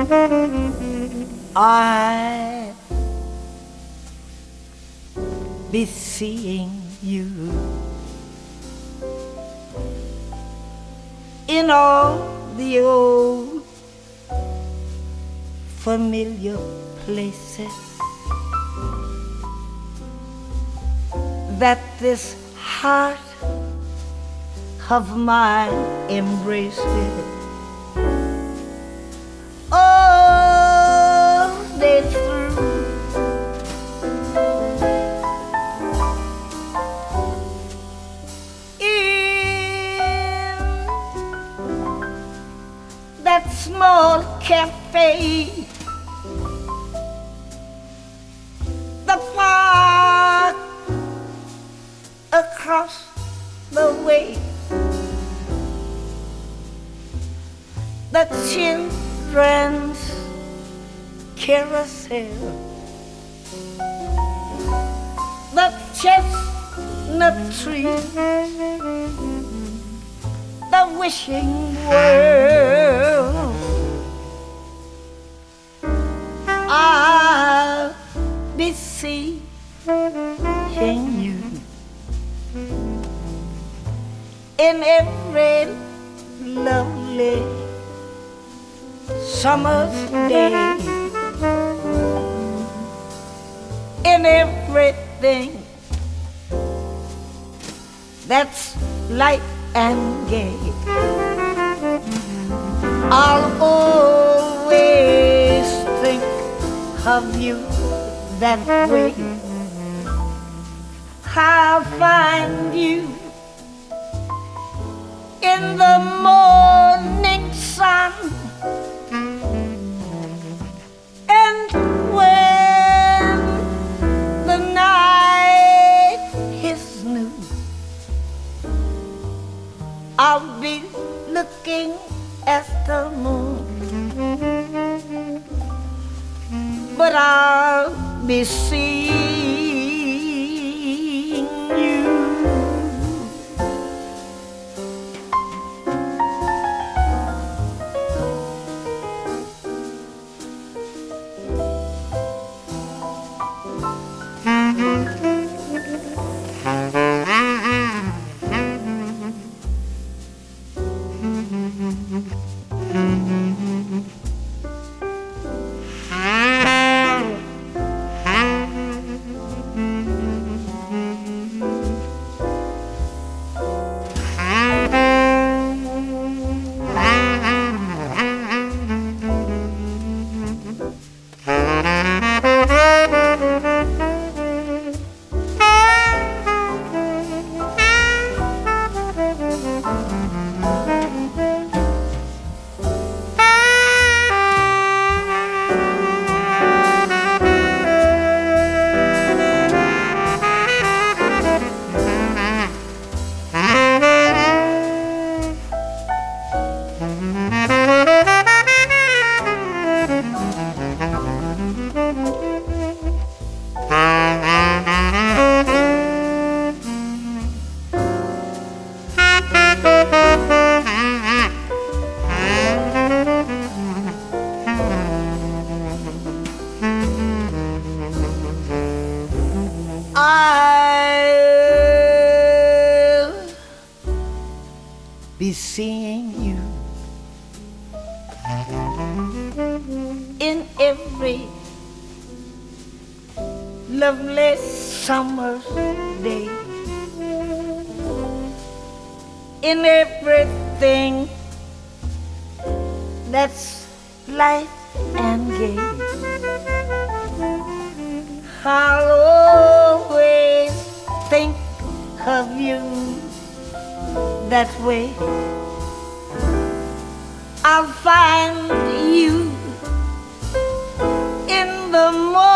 I be seeing you in all the old familiar places that this heart of mine embraces. All day through, in that small cafe, the park across the way, the children's carousel, the chestnut tree, the wishing well. I'll be seeing you in every lovely summer's day, in everything that's light and gay. I'll always think of you that way. I'll find you in the morning sun, and when the night is new, I'll be looking at the moon, but I'll be seeing you. I'll be seeing you in every lovely summer's day, in everything that's light and gay. I'll always think of you that way. I'll find you in the morning